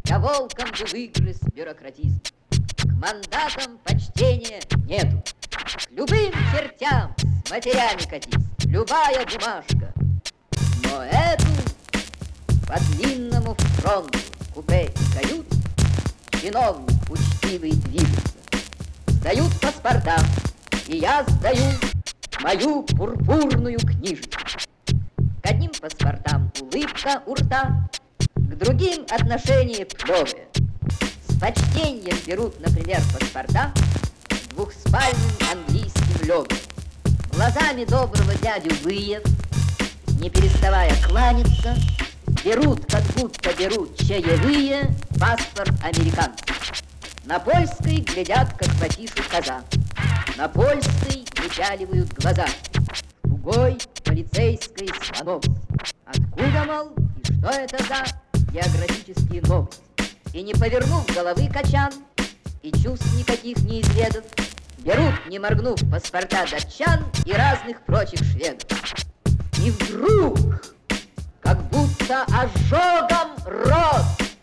Я волком бы выгрыз бюрократизм. К мандатам почтения нету. К любым чертям с матерями катись, любая бумажка. Но эту по длинному фронту купе и кают чиновник учтивый движется. Сдают паспорта, и я сдаю мою пурпурную книжечку. К одним паспортам улыбка у рта, к другим отношение плевое. С почтением берут, например, паспорта с двухспальным английским лёгом. Глазами доброго дядю Выев, не переставая кланяться, берут, как будто берут чаевые, паспорт американцев. На польской глядят, как в афишу коза, на польской вычаливают глаза. В тугой полицейской слонов. Откуда, мол, и что это за географические новости? И не повернув головы качан, и чувств никаких не изведав, берут, не моргнув, паспорта датчан и разных прочих шведов. И вдруг, как будто ожогом рот,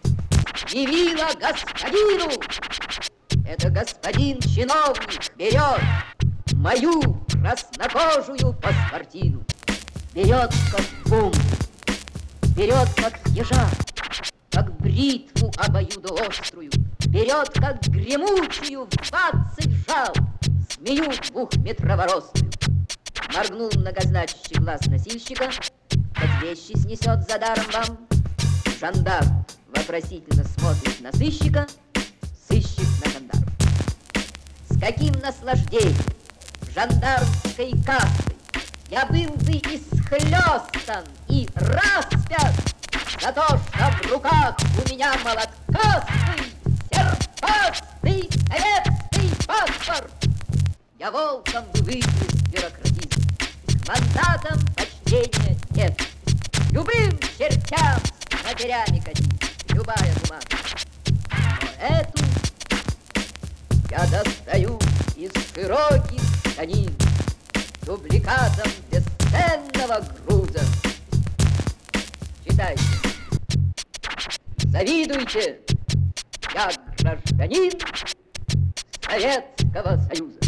явила господину. Это господин чиновник берет мою краснокожую паспортину. Берет, как бомбу, берет, как ежа, как бритву обоюдоострую, берет, как гремучую в 20 жал змею двухметроворостную. Моргнул многозначащий глаз носильщика, как вещи снесет за даром вам. Жандарм вопросительно смотрит на сыщика, сыщик на жандарма. С каким наслаждением в жандармской кассы я был бы исхлёстан и распят за то, что в руках у меня молоткастый, серпастый советский паспорт. Я волком бы выгрыз бюрократизм. К мандатам почтения нет. Любым чертям с матерями катись, любая бумага. Но эту я достаю из широких штанин дубликатом бесценного груза. Читайте. Завидуйте, я гражданин Советского Союза.